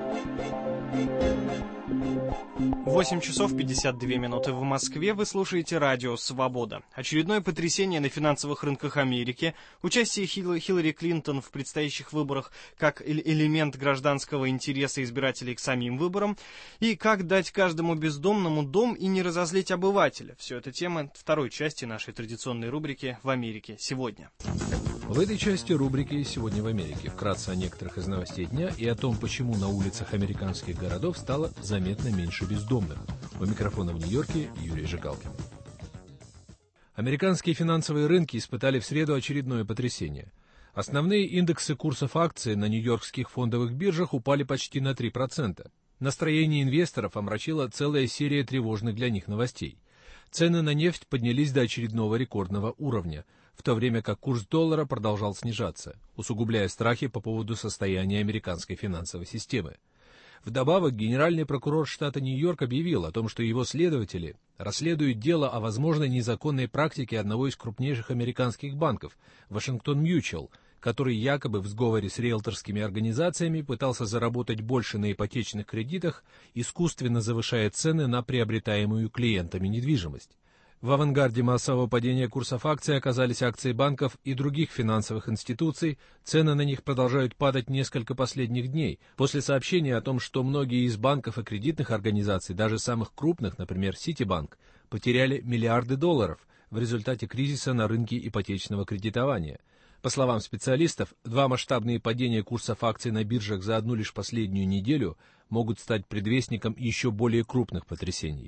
8 часов 52 минуты в Москве. Вы слушаете радио «Свобода». Очередное потрясение на финансовых рынках Америки, участие Хиллари Клинтон в предстоящих выборах как элемент гражданского интереса избирателей к самим выборам, и как дать каждому бездомному дом и не разозлить обывателя. Все это тема второй части нашей традиционной рубрики «В Америке сегодня». В этой части рубрики «Сегодня в Америке» вкратце о некоторых из новостей дня и о том, почему на улицах американских городов стало заметно меньше бездомных. У микрофона в Нью-Йорке Юрий Жигалкин. Американские финансовые рынки испытали в среду очередное потрясение. Основные индексы курсов акций на нью-йоркских фондовых биржах упали почти на 3%. Настроение инвесторов омрачила целая серия тревожных для них новостей. Цены на нефть поднялись до очередного рекордного уровня, в то время как курс доллара продолжал снижаться, усугубляя страхи по поводу состояния американской финансовой системы. Вдобавок, генеральный прокурор штата Нью-Йорк объявил о том, что его следователи расследуют дело о возможной незаконной практике одного из крупнейших американских банков, Washington Mutual, который якобы в сговоре с риэлторскими организациями пытался заработать больше на ипотечных кредитах, искусственно завышая цены на приобретаемую клиентами недвижимость. В авангарде массового падения курсов акций оказались акции банков и других финансовых институций. Цены на них продолжают падать несколько последних дней, после сообщения о том, что многие из банков и кредитных организаций, даже самых крупных, например, Citibank, потеряли миллиарды долларов в результате кризиса на рынке ипотечного кредитования. По словам специалистов, два масштабные падения курсов акций на биржах за одну лишь последнюю неделю могут стать предвестником еще более крупных потрясений.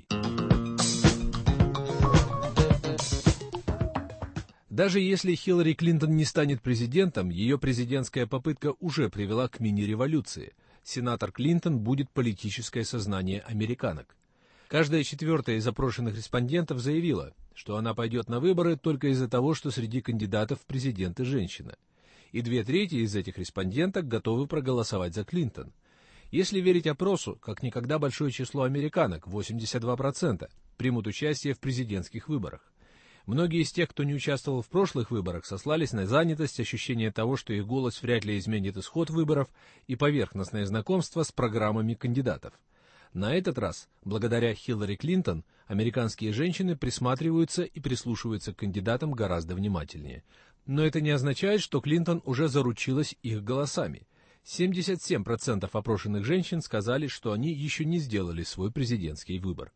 Даже если Хиллари Клинтон не станет президентом, ее президентская попытка уже привела к мини-революции. Сенатор Клинтон будет политическое сознание американок. Каждая четвертая из опрошенных респондентов заявила, что она пойдет на выборы только из-за того, что среди кандидатов в президенты женщина. И 2/3 из этих респонденток готовы проголосовать за Клинтон. Если верить опросу, как никогда большое число американок, 82%, примут участие в президентских выборах. Многие из тех, кто не участвовал в прошлых выборах, сослались на занятость, ощущение того, что их голос вряд ли изменит исход выборов, и поверхностное знакомство с программами кандидатов. На этот раз, благодаря Хиллари Клинтон, американские женщины присматриваются и прислушиваются к кандидатам гораздо внимательнее. Но это не означает, что Клинтон уже заручилась их голосами. 77% опрошенных женщин сказали, что они еще не сделали свой президентский выбор.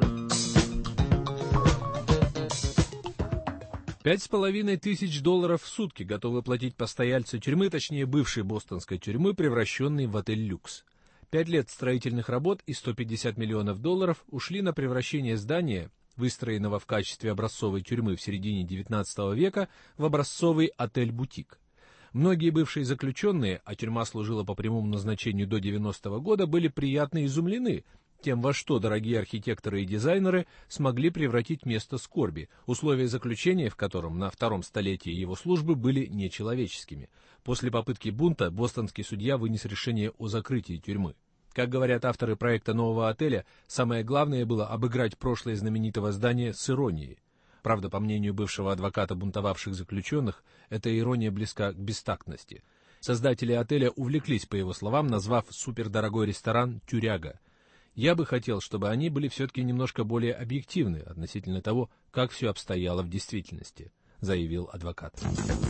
$5,5 долларов в сутки готовы платить постояльцы тюрьмы, точнее бывшей бостонской тюрьмы, превращенной в отель «Люкс». 5 лет строительных работ и $150 миллионов ушли на превращение здания, выстроенного в качестве образцовой тюрьмы в середине XIX века, в образцовый отель-бутик. Многие бывшие заключенные, а тюрьма служила по прямому назначению до 90-го года, были приятно изумлены тем, во что дорогие архитекторы и дизайнеры смогли превратить место скорби, условия заключения в котором на втором столетии его службы были нечеловеческими. После попытки бунта бостонский судья вынес решение о закрытии тюрьмы. Как говорят авторы проекта нового отеля, самое главное было обыграть прошлое знаменитого здания с иронией. Правда, по мнению бывшего адвоката бунтовавших заключенных, эта ирония близка к бестактности. Создатели отеля увлеклись, по его словам, назвав супердорогой ресторан «Тюряга». Я бы хотел, чтобы они были все-таки немножко более объективны относительно того, как все обстояло в действительности, заявил адвокат.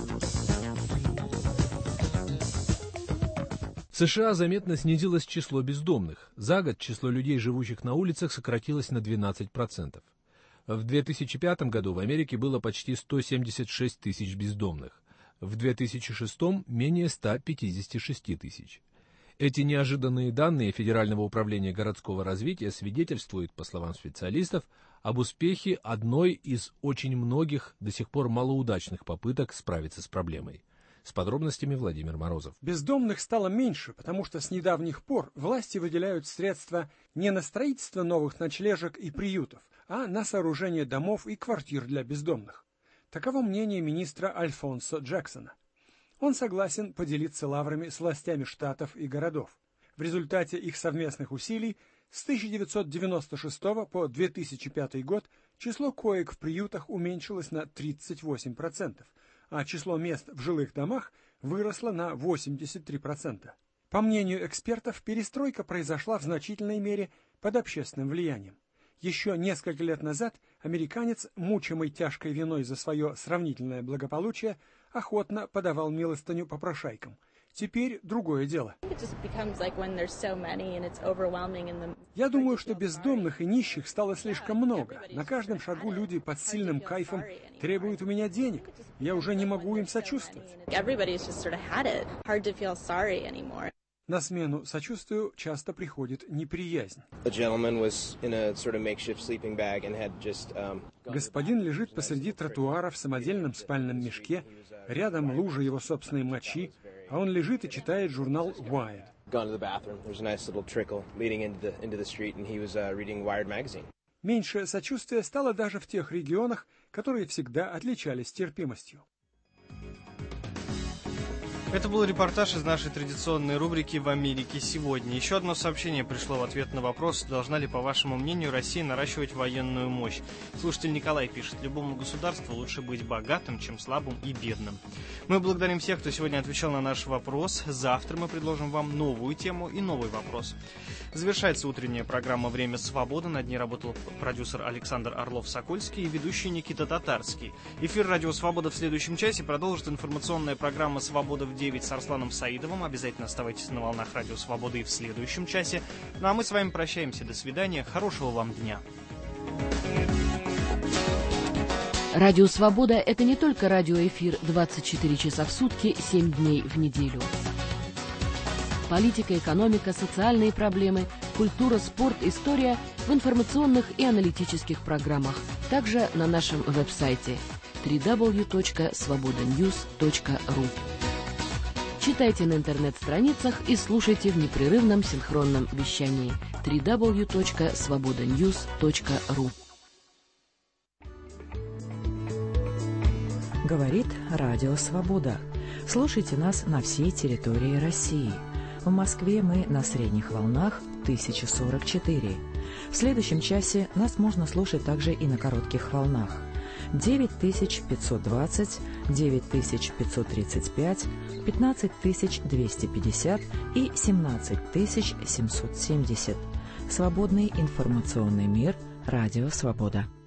В США заметно снизилось число бездомных. За год число людей, живущих на улицах, сократилось на 12%. В 2005 году в Америке было почти 176 тысяч бездомных. В 2006 менее 156 тысяч. Эти неожиданные данные Федерального управления городского развития свидетельствуют, по словам специалистов, об успехе одной из очень многих до сих пор малоудачных попыток справиться с проблемой. С подробностями Владимир Морозов. Бездомных стало меньше, потому что с недавних пор власти выделяют средства не на строительство новых ночлежек и приютов, а на сооружение домов и квартир для бездомных. Таково мнение министра Альфонсо Джексона. Он согласен поделиться лаврами с властями штатов и городов. В результате их совместных усилий с 1996 по 2005 год число коек в приютах уменьшилось на 38%, а число мест в жилых домах выросло на 83%. По мнению экспертов, перестройка произошла в значительной мере под общественным влиянием. Еще несколько лет назад американец, мучимый тяжкой виной за свое сравнительное благополучие, охотно подавал милостыню попрошайкам. Теперь другое дело. Я думаю, что бездомных и нищих стало слишком много. На каждом шагу люди под сильным кайфом требуют у меня денег. Я уже не могу им сочувствовать. На смену сочувствию часто приходит неприязнь. Господин лежит посреди тротуара в самодельном спальном мешке, рядом лужа его собственной мочи, а он лежит и читает журнал Wired. Меньше сочувствия стало даже в тех регионах, которые всегда отличались терпимостью. Это был репортаж из нашей традиционной рубрики «В Америке сегодня». Еще одно сообщение пришло в ответ на вопрос, должна ли, по вашему мнению, Россия наращивать военную мощь. Слушатель Николай пишет: любому государству лучше быть богатым, чем слабым и бедным. Мы благодарим всех, кто сегодня отвечал на наш вопрос. Завтра мы предложим вам новую тему и новый вопрос. Завершается утренняя программа «Время свободы». Над ней работал продюсер Александр Орлов-Сокольский и ведущий Никита Татарский. Эфир «Радио Свобода» в следующем часе продолжит информационная программа «Свобода в 9» с Арсланом Саидовым. Обязательно оставайтесь на волнах Радио Свободы и в следующем часе. Ну а мы с вами прощаемся. До свидания. Хорошего вам дня. Радио Свобода – это не только радиоэфир 24 часа в сутки, 7 дней в неделю. Политика, экономика, социальные проблемы, культура, спорт, история в информационных и аналитических программах. Также на нашем веб-сайте www.svobodanews.ru. Читайте на интернет-страницах и слушайте в непрерывном синхронном вещании www.svobodanews.ru. Говорит Радио Свобода. Слушайте нас на всей территории России. В Москве мы на средних волнах 1044. В следующем часе нас можно слушать также и на коротких волнах 9520, 9535, 15250 и 17770. Свободный информационный мир. Радио Свобода.